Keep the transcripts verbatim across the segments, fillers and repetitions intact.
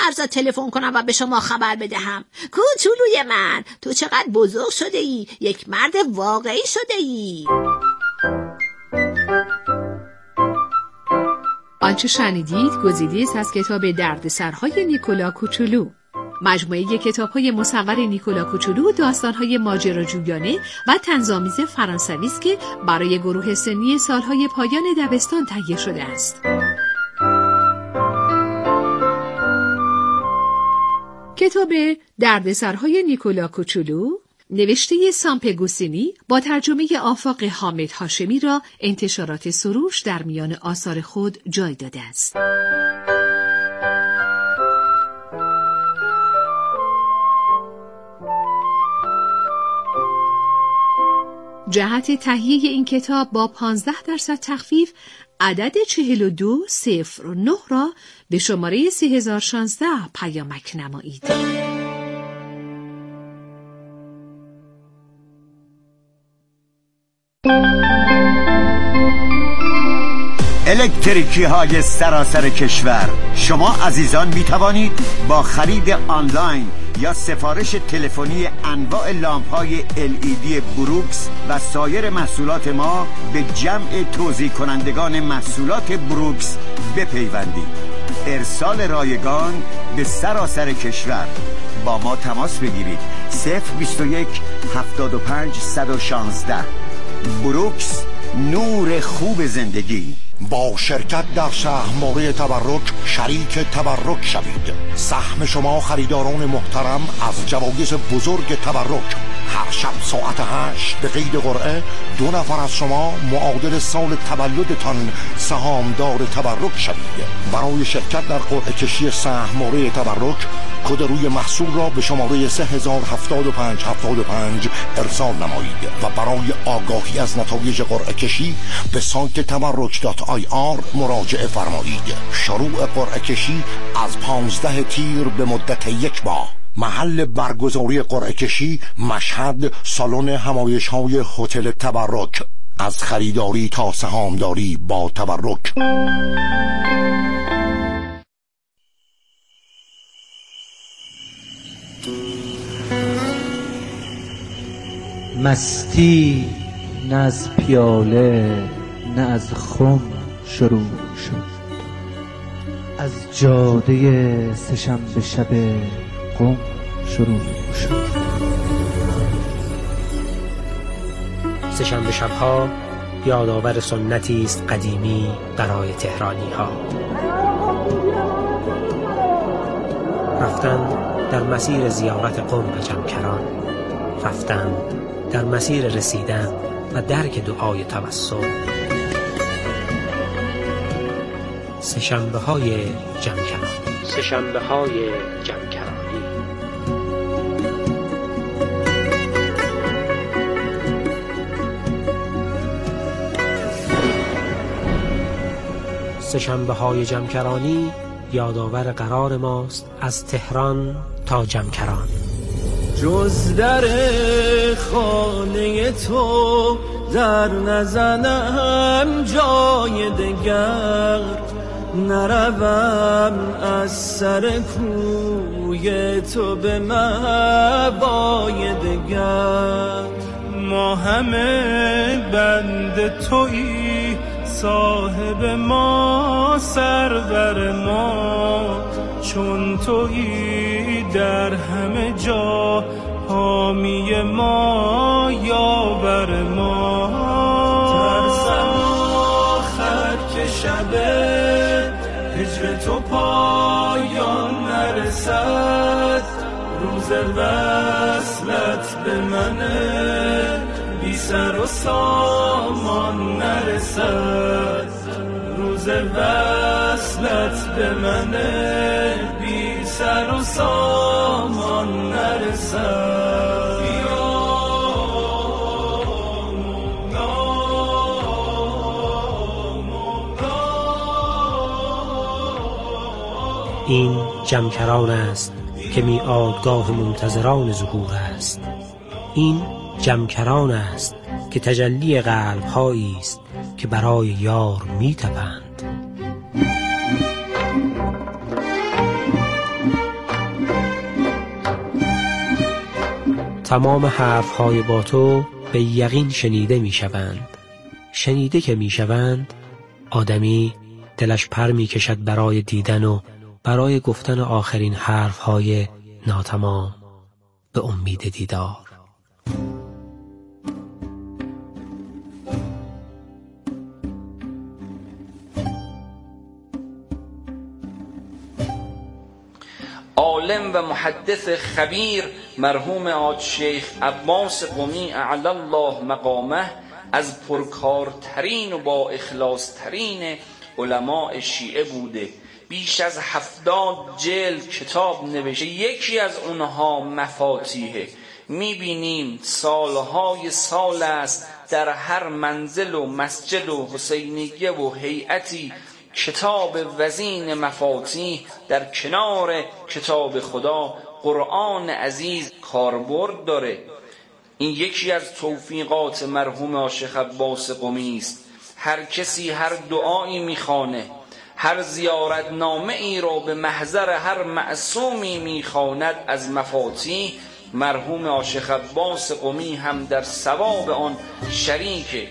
ازت تلفن کنم و به شما خبر بدهم. کوچولوی من، تو چقدر بزرگ شده ای، یک مرد واقعی شده ای. آنچه شنیدید گزیده است از کتاب دردسرهای نیکولا کوچولو. مجموعه کتاب‌های مصور نیکولا کوچولو داستان‌های ماجراجویانه و طنزآمیز فرانسوی است که برای گروه سنی سال‌های پایان دبستان تهیه شده است. کتاب دردسرهای نیکولا کوچولو نوشته سامپگوسینی با ترجمه آفاق حامد هاشمی را انتشارات سروش در میان آثار خود جای داده است. جهت تهیه این کتاب با پانزده درصد تخفیف عدد چهل و دو صفر نه را به شماره سه هزار و شانزده پیامک نمایید. الکتریکی های سراسر کشور، شما عزیزان می توانید با خرید آنلاین یا سفارش تلفنی انواع لامپ های ال ای دی بروکس و سایر محصولات ما به جمع توزیع کنندگان محصولات بروکس بپیوندید. ارسال رایگان به سراسر کشور. با ما تماس بگیرید. صفر بیست و یک هفتاد و پنج صد و شانزده. بروکس، نور خوب زندگی. با شرکت در سهم‌موره تبرک شریک تبرک شوید. سهم شما خریداران محترم از جوایز بزرگ تبرک. هر شب ساعت هشت به قید قرعه دو نفر از شما معادل سال تولدتان سهامدار تبرک شوید. برای شرکت در قرعه کشی سهم‌موره تبرک کد روی محصول را به شماره سه هزار و هفتاد و پنج هفتاد و پنج ارسال نمایید و برای آگاهی از نتایج قرعه کشی به سایت تبرک دات آی آر مراجعه فرمایید. شروع قرعه کشی از پانزده تیر به مدت یک ماه. محل برگزاری قرعه کشی مشهد، سالن همایش‌های هتل تبرک. از خریداری تا سهامداری با تبرک. مستی نه از پیاله نه از خم شروع شد، از جاده سه‌شنبه شب قم شروع شد. سه‌شنبه شب‌ها یادآور سنتی است قدیمی برای تهرانی‌ها. رفتن در مسیر زیارت قم و جمکران، رفتن در مسیر رسیدن و درک دعای توسل. سه‌شنبه های جمکرانی. سه‌شنبه های جمکرانی. سه‌شنبه های جمکرانی یادآور قرار ماست از تهران تا جمکران. جز در خانه تو در نزنم جای دگر، نروم از سر کوی تو به مأوای دگر. ما همه بند تویی، صاحب ما سرور ما، چون تویی در همه جا حامی ما یاور ما. ترسم آخر که شب هجر تو پایان نرسد، روز وصلت به من بی سر و سامان نرسد، روز وصلت به من بی سر و سامان نرسد. این جمکران است که میعادگاه منتظران ظهور است. این جمکران است که تجلی قلب‌هایی است که برای یار می‌تپند. تمام حرفهای با تو به یقین شنیده می شوند. شنیده که می شوند، آدمی دلش پر می کشد برای دیدن و برای گفتن آخرین حرفهای ناتمام به امید دیدار. عالم و محدث خبیر مرحوم حاج شیخ عباس قمی اعلی الله مقامه از پرکارترین و با اخلاص ترین علماء شیعه بوده. بیش از هفتاد جلد کتاب نوشته. یکی از اونها مفاتیحه. میبینیم سالهای سال است در هر منزل و مسجد و حسینیه و هیئتی کتاب وزین مفاتیح در کنار کتاب خدا قرآن عزیز کاربرد داره. این یکی از توفیقات مرحوم شیخ عباس قمی است. هر کسی هر دعایی میخوانه، هر زیارت نامه ای را به محضر هر معصومی میخواند از مفاتیح، مرحوم شیخ عباس قمی هم در ثواب آن شریکه.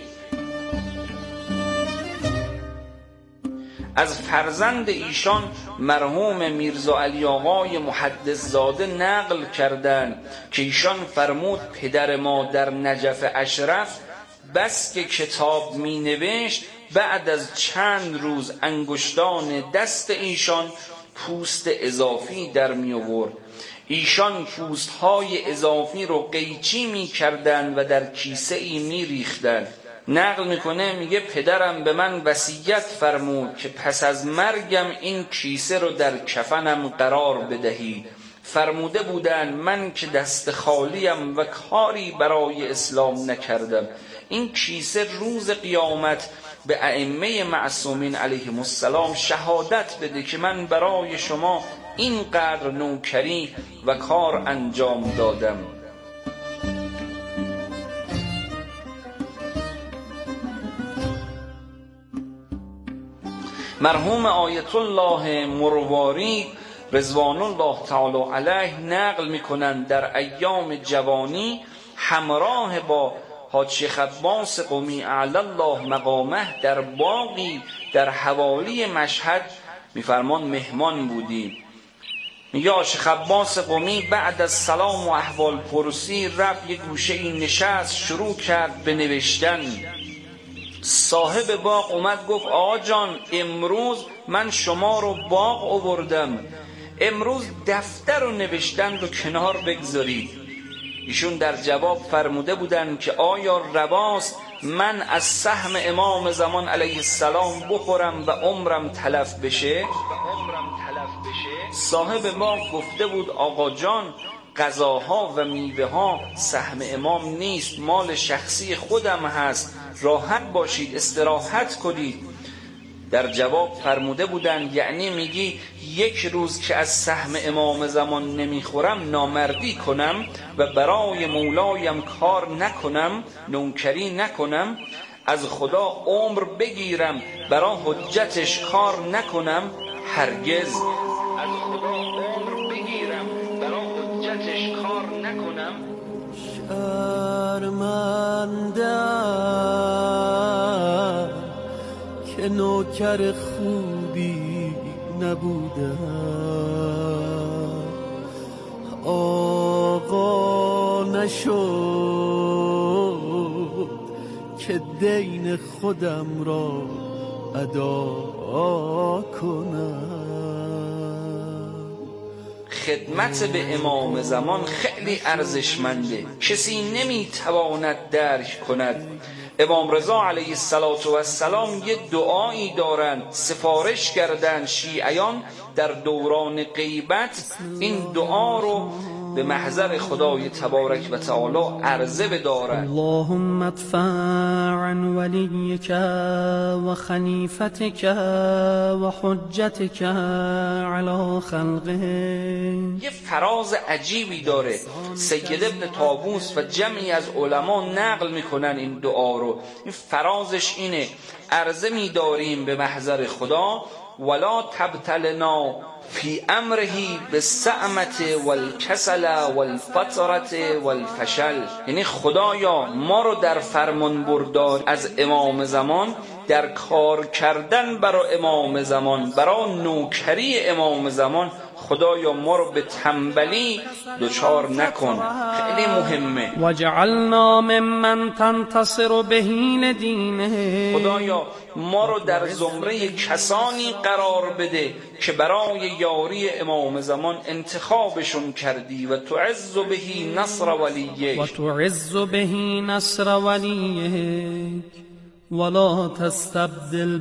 از فرزند ایشان مرحوم میرزا علی آقای محدث زاده نقل کردند که ایشان فرمود پدر ما در نجف اشرف بس که کتاب می نوشت، بعد از چند روز انگشتان دست ایشان پوست اضافی در می آورد. ایشان پوست های اضافی رو قیچی می کردن و در کیسه ای می ریختن. نقل میکنه، میگه پدرم به من وصیت فرمود که پس از مرگم این کیسه رو در کفنم قرار بدهید. فرموده بودن من که دست خالیم و کاری برای اسلام نکردم، این کیسه روز قیامت به ائمه معصومین علیهم السلام شهادت بده که من برای شما اینقدر نوکری و کار انجام دادم. مرحوم آیت الله مرواری رضوان الله تعالی علیه نقل میکنند در ایام جوانی همراه با حاج شیخ عباس قمی اعلی الله مقامه در باغی در حوالی مشهد میفرمان مهمان بودیم. میگه شیخ عباس قمی بعد از سلام و احوال پرسی رفت یک گوشه این نشست، شروع کرد به نوشتن. صاحب باغ اومد گفت آقا جان امروز من شما رو باغ آوردم، امروز دفتر و نوشتن رو کنار بگذارید. ایشون در جواب فرموده بودن که آیا رواست من از سهم امام زمان علیه السلام بخورم و عمرم تلف بشه؟ صاحب باغ گفته بود آقا جان غذاها و میوه ها سهم امام نیست، مال شخصی خودم هست، راحت باشید استراحت کنید. در جواب فرموده بودند یعنی میگی یک روز که از سهم امام زمان نمیخورم نامردی کنم و برای مولایم کار نکنم، نوکری نکنم، از خدا عمر بگیرم برای حجتش کار نکنم؟ هرگز. از خدا عمر بگیرم برای حجتش کار نکنم؟ شرمندم که نوکر خوبی نبودم، آقا نشد که دین خودم را ادا کنم. خدمت به امام زمان خیلی ارزشمنده، کسی نمیتواند درک کند. امام رضا علیه السلام یه دعایی دارند، سفارش کردند شیعیان در دوران غیبت این دعا رو به محضر خدای تبارک و تعالی عرضه بدارند. اللهم ادفع عن ولیک و خلیفتک و حجتک علی خلقه. یه فراز عجیبی داره. سید ابن طاووس و جمعی از علما نقل میکنن این دعا رو. این فرازش اینه: عرضه میداریم به محضر خدا ولا تبتلنا فی امره بالسعمت والکسل والفترت والفشل. یعنی خدایا ما رو در فرمان بردار از امام زمان، در کار کردن برای امام زمان، برای نوکری امام زمان، خدایا ما رو به تنبلی دچار نکن. خیلی مهمه. وجعلنا ممن تنتصر به لدینه. خدایا ما رو در زمره کسانی قرار بده که برای یاری امام زمان انتخابشون کردی. و تعز به نصر ولیه. و تعز به نصر ولیه. ولا تستبدل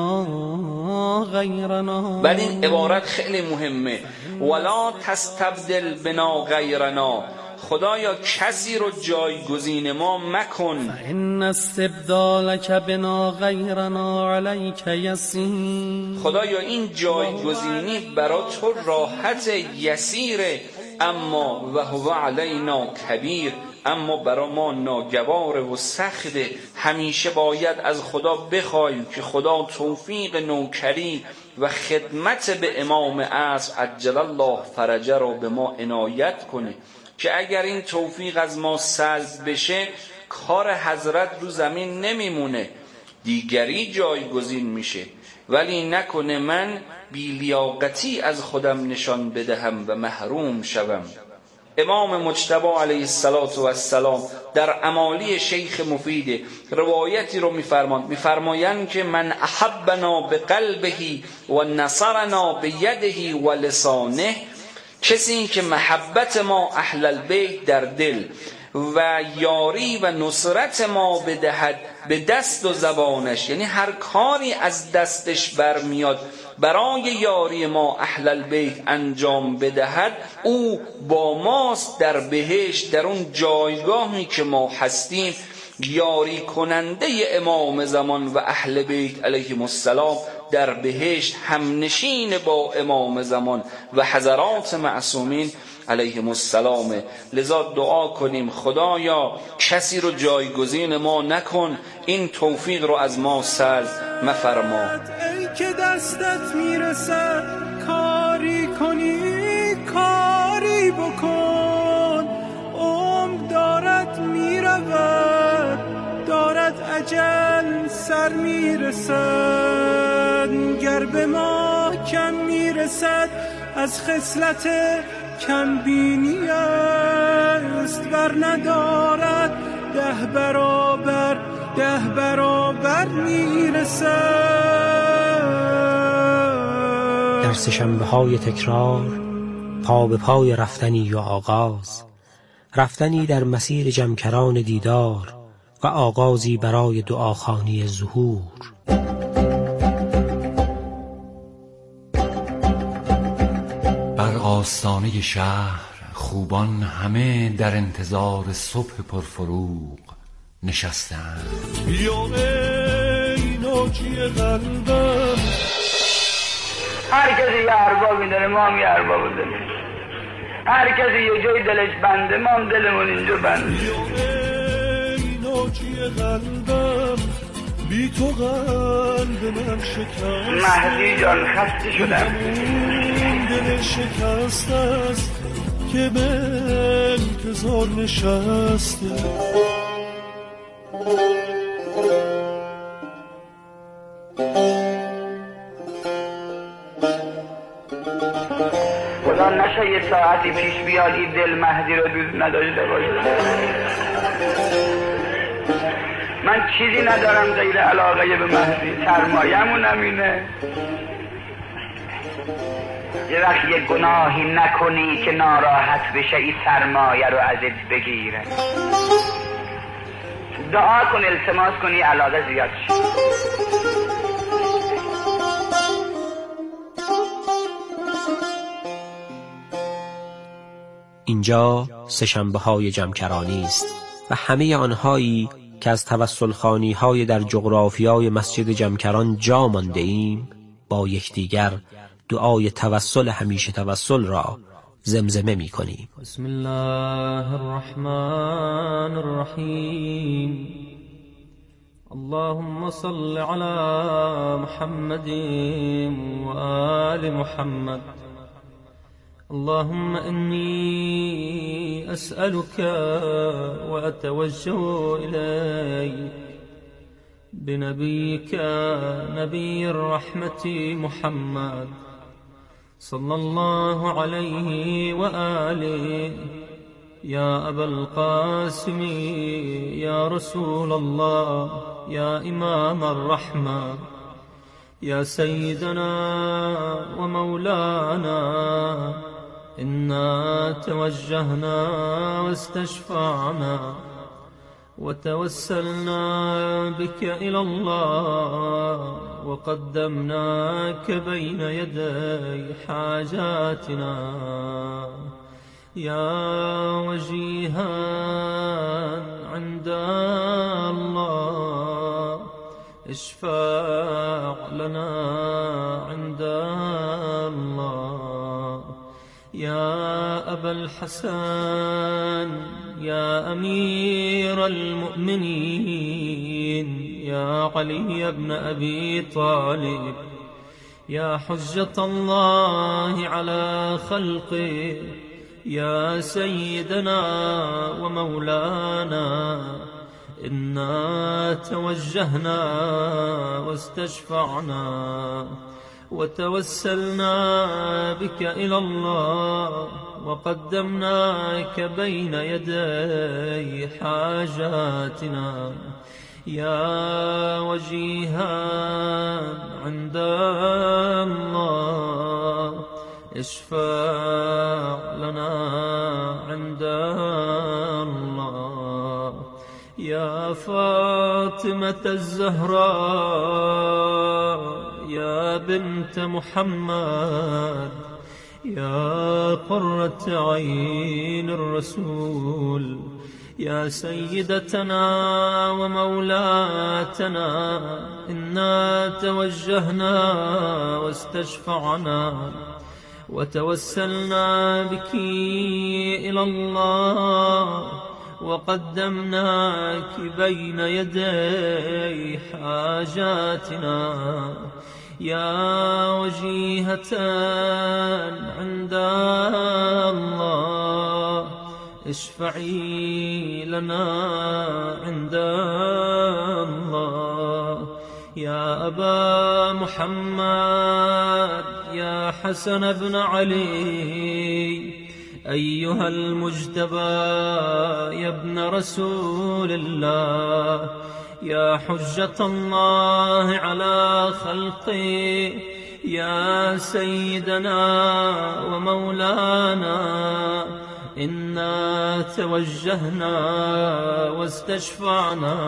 بنا غیرنا. بعد این عبارت خیلی مهمه. ولا تستبدل بنا غیرنا. خدایا کسی رو جایگزین ما مکن. ان استبدالک بنا غیرنا علیک یسیر. خدایا این جایگزینی برای تو راحت یسیره، اما و هو علینا کبیر، اما برای ما ناگوار و سخته. همیشه باید از خدا بخوایم که خدا توفیق نوکری و خدمت به امام عصر عجل الله فرجه را به ما عنایت کنه، که اگر این توفیق از ما سلب بشه کار حضرت رو زمین نمیمونه، دیگری جایگزین میشه. ولی نکنه من بی‌لیاقتی از خودم نشان بدهم و محروم شوم. امام مجتبی علیه السلام در امالی شیخ مفید روایتی رو میفرماند، میفرمایند که من احبنا بقلبه و نصرنا بیده و لسانه. کسی که محبت ما اهل البیت در دل و یاری و نصرت ما بدهد به دست و زبانش، یعنی هر کاری از دستش برمیاد برای یاری ما اهل البیت انجام بدهد، او با ماست در بهشت، در اون جایگاهی که ما هستیم. یاری کننده امام زمان و اهل بیت علیهم السلام در بهشت همنشین با امام زمان و حضرات معصومین علیهم السلام. لذا دعا کنیم خدایا کسی رو جایگزین ما نکن، این توفیق رو از ما سلب مفرما. ای که دستت میرسد کاری کنی کاری بکن، عمر دارد میرود دارد اجل سر میرسد، گر به ما کم میرسد از خصلت کم بینی است، ور ندارد ده برابر ده برابر میرسد. در سه‌شنبه های تکرار پا به پای رفتنی و آغاز، رفتنی در مسیر جمکران دیدار و آغازی برای دعاخوانی ظهور. بر آستانه شهر خوبان همه در انتظار صبح پرفروغ نشستند. بیا ای ناجی قلبم. هر کسی یه اربابی داره، ما هم یه ارباب داریم. هر کسی یه جای دلش بنده، ما هم دلمون اینجا بنده. بیا ای ناجی قلبم، بی تو قلب من شکست. مهدی جان خسته شدم. دل شکست است که به انتظار نشسته. خدا نشه یه ساعتی پیش بیاد این دل مهدی رو دوست نداشته باشه. من چیزی ندارم غیر علاقه به مهدی، سرمایه‌مون همینه. یه وقت یه گناهی نکنی که ناراحت بشه این سرمایه رو ازت بگیره. دعا کن، التماس کنی علاقه زیاد شه. اینجا سه‌شنبه های جمکرانی است و همه آنهایی که از توسل خوانی های در جغرافیای مسجد جمکران جا مانده ایم با یکدیگر دعای توسل همیشه توسل را زمزمه می کنیم. بسم الله الرحمن الرحیم. اللهم صل علی محمد و آل محمد اللهم إني أسألك وأتوجه إليك بنبيك نبي الرحمة محمد صلى الله عليه وآله يا أبا القاسم يا رسول الله يا إمام الرحمة يا سيدنا ومولانا إنا توجهنا واستشفعنا وتوسلنا بك إلى الله وقدمناك بين يدي حاجاتنا يا وجيها عند الله اشفع لنا عند الله يا أبا الحسن يا أمير المؤمنين يا علي بن أبي طالب يا حجة الله على خلقه يا سيدنا ومولانا إنا توجهنا واستشفعنا وتوسلنا بك إلى الله وقدمناك بين يدي حاجاتنا يا وجيها عند الله اشفع لنا عند الله يا فاطمة الزهراء يا بنت محمد يا قرة عين الرسول يا سيدتنا ومولاتنا إنا توجهنا واستشفعنا وتوسلنا بك إلى الله وقدمناك بين يدي حاجاتنا يا وجيهة عند الله اشفعي لنا عند الله يا أبا محمد يا حسن بن علي أيها المجتبى يا ابن رسول الله يا حجة الله على خلقه يا سيدنا ومولانا إنا توجهنا واستشفعنا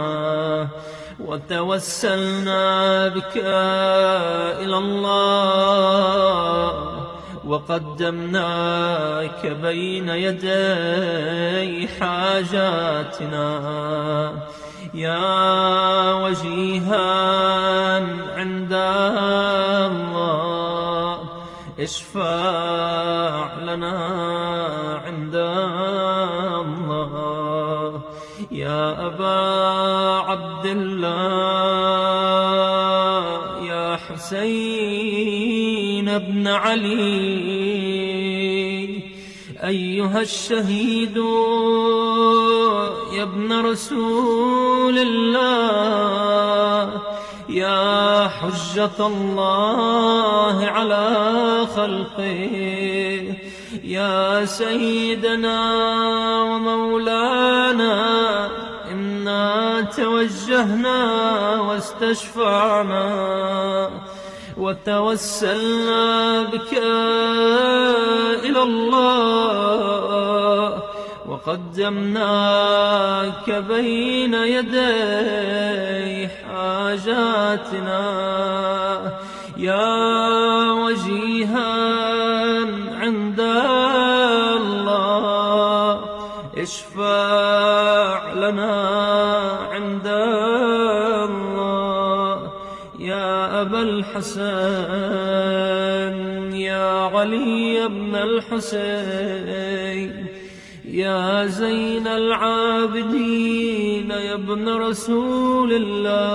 وتوسلنا بك إلى الله وقدمناك بين يدي حاجاتنا يا وجيها عند الله اشفع لنا عند الله يا أبا عبد الله يا حسين بن علي أيها الشهيد يا ابن رسول الله يا حجة الله على خلقه يا سيدنا ومولانا إنا توجهنا واستشفعنا وتوسلنا بك إلى الله وقدمناك بين يدي حاجاتنا يا وجيها عند الله اشفع لنا عند الله يا أبا الحسن يا علي بن الحسين يا زين العابدين يا ابن رسول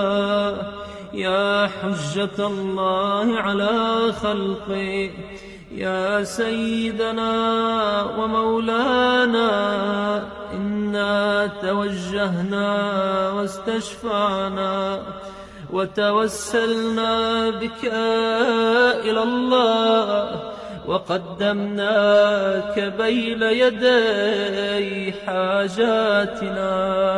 الله يا حجة الله على خلقه يا سيدنا ومولانا إنا توجهنا واستشفعنا وتوسلنا بك إلى الله وقدمناك بين يدي حاجاتنا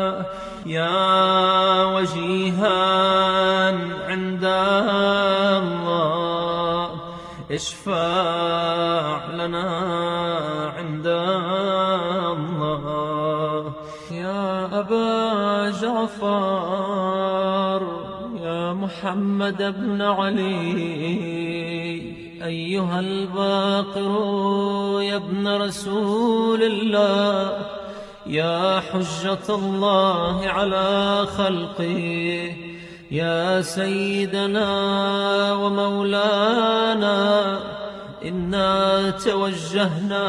يا وجيها عند الله اشفع لنا عند الله. يا أبا جعفر يا محمد بن علي أيها الباقر يا ابن رسول الله يا حجة الله على خلقه يا سيدنا ومولانا إنا توجهنا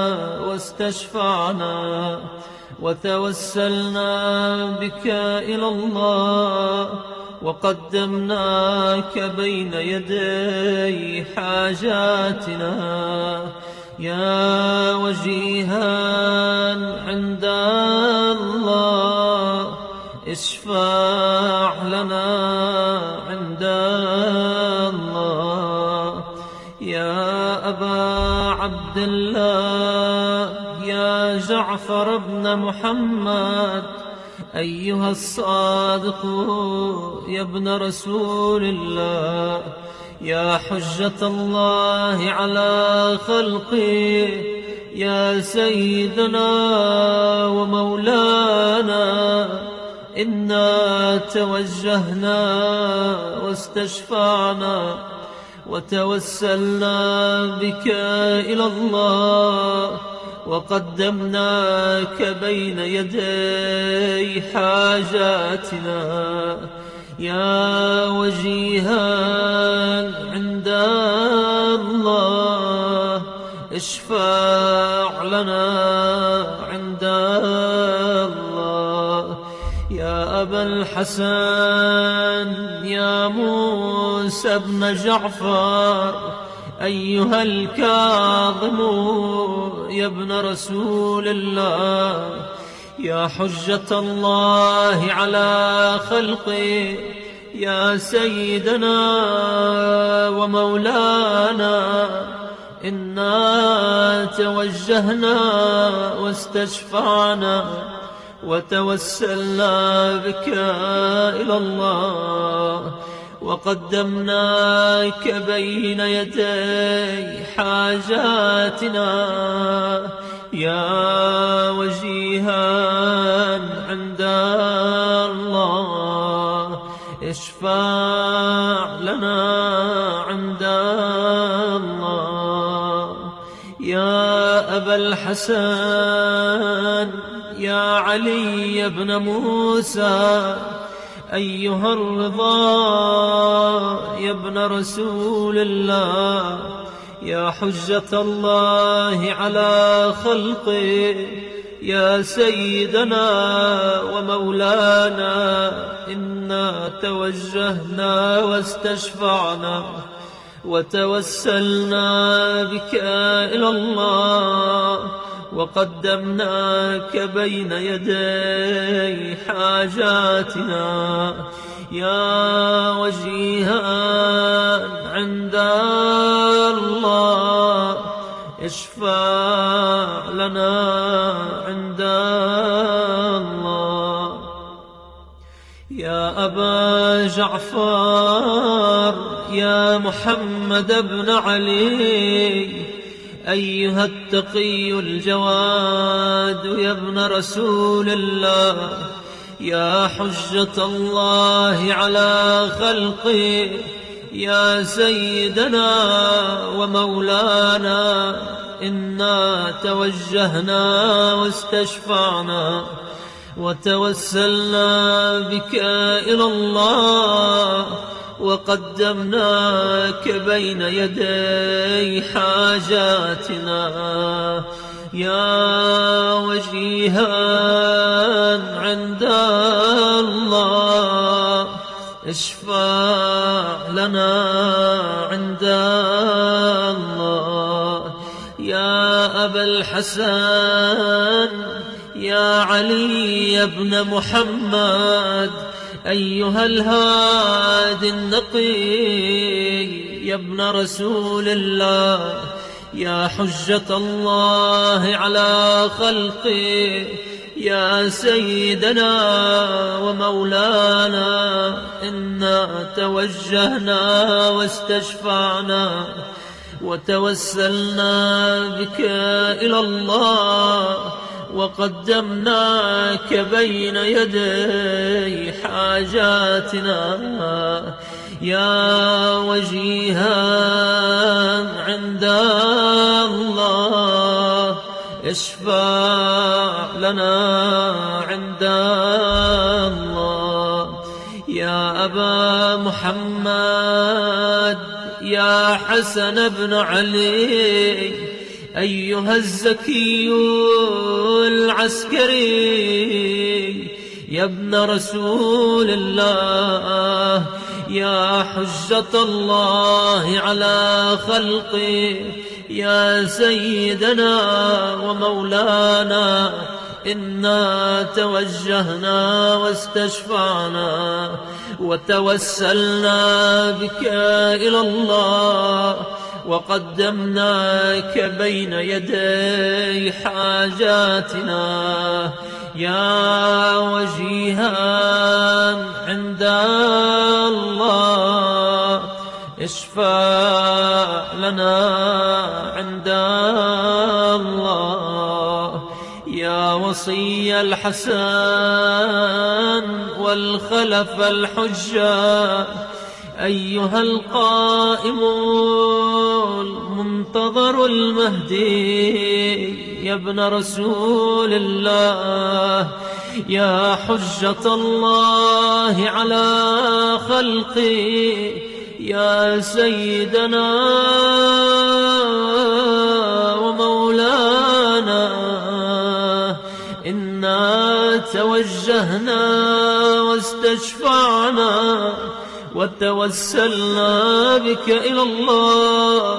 واستشفعنا وتوسلنا بك إلى الله وقدمناك بين يدي حاجاتنا يا وجيها عند الله اشفع لنا عند الله. يا أبا عبد الله يا جعفر بن محمد أيها الصادق يا ابن رسول الله يا حجة الله على خلقه يا سيدنا ومولانا إنا توجهنا واستشفعنا وتوسلنا بك إلى الله وقدمناك بين يدي حاجاتنا يا وجيها عند الله اشفع لنا عند الله. يا أبا الحسن يا موسى بن جعفر أيها الكاظم يا ابن رسول الله يا حجة الله على خلقه يا سيدنا ومولانا إنا توجهنا واستشفعنا وتوسلنا بك إلى الله وقدمناك بين يدي حاجاتنا يا وجيها عند الله اشفع لنا عند الله. يا أبا الحسن يا علي بن موسى أيها الرضا يا ابن رسول الله يا حجة الله على خلقه يا سيدنا ومولانا إنا توجهنا واستشفعنا وتوسلنا بك إلى الله وقدمناك بين يدي حاجاتنا يا وجيها عند الله اشفع لنا عند الله. يا أبا جعفر يا محمد بن علي أيها التقي الجواد يا ابن رسول الله يا حجة الله على خلقه يا سيدنا ومولانا إنا توجهنا واستشفعنا وتوسلنا بك إلى الله وقدمناك بين يدي حاجاتنا يا وجيها عند الله اشفع لنا عند الله. الحسن يا علي ابن محمد أيها الهادي النقي يا ابن رسول الله يا حجة الله على خلقه يا سيدنا ومولانا إنا توجهنا واستشفعنا وتوسلنا بك إلى الله وقدمناك بين يدي حاجاتنا يا وجيها عند الله اشفع لنا عند الله يا أبا محمد يا حسن بن علي أيها الزكي العسكري يا ابن رسول الله يا حجة الله على خلقه يا سيدنا ومولانا إنا توجهنا واستشفعنا وتوسلنا بك إلى الله وقدمناك بين يدي حاجاتنا يا وجيها عند الله اشفع لنا عند الله يا وصي الحسن والخلف الحجة أيها القائم المنتظر المهدي يا ابن رسول الله يا حجة الله على خلقه يا سيدنا ومولانا إنا توجهنا واستشفعنا وتوسلنا بك إلى الله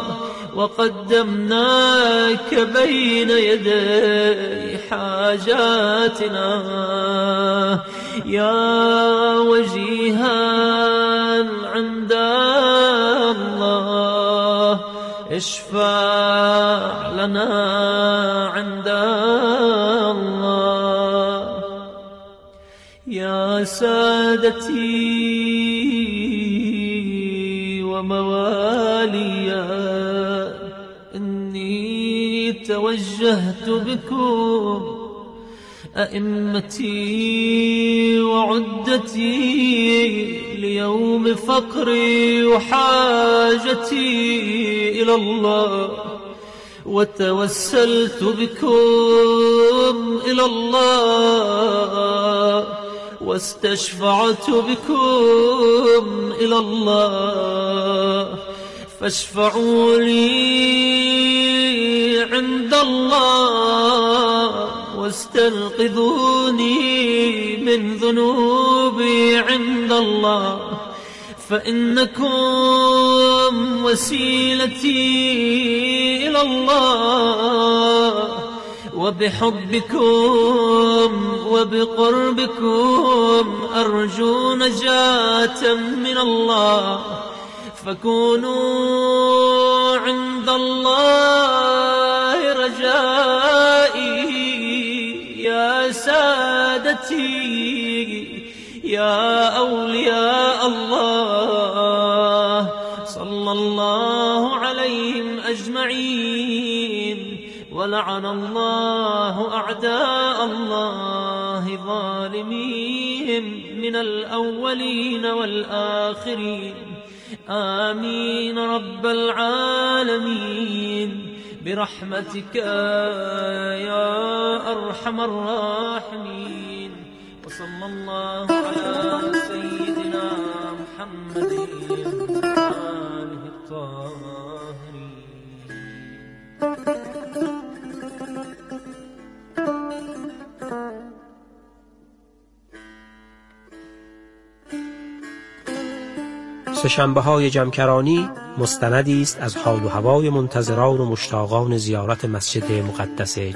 وقدمناك بين يدي حاجاتنا يا وجيها عند الله اشفع لنا عند الله يا سادتي ومواليا إني توجهت بكم أئمتي وعدتي ليوم فقري وحاجتي إلى الله وتوسلت بكم إلى الله واستشفعت بكم إلى الله فاشفعوا لي عند الله واستنقذوني من ذنوبي عند الله فإنكم وسيلتي إلى الله وبحبكم وبقربكم أرجو نجاة من الله فكونوا عند الله رجائي يا سادتي يا أولياء الله صلى الله عليهم أجمعين ولعن الله أعداء الله ظالميهم من الأولين والآخرين آمين رب العالمين برحمتك يا أرحم الراحمين وصلى الله على سيدنا محمد وآله الطاهرين. سه‌شنبه‌های جمکرانی مستندی است از حال و هوای منتظران و مشتاقان زیارت مسجد مقدس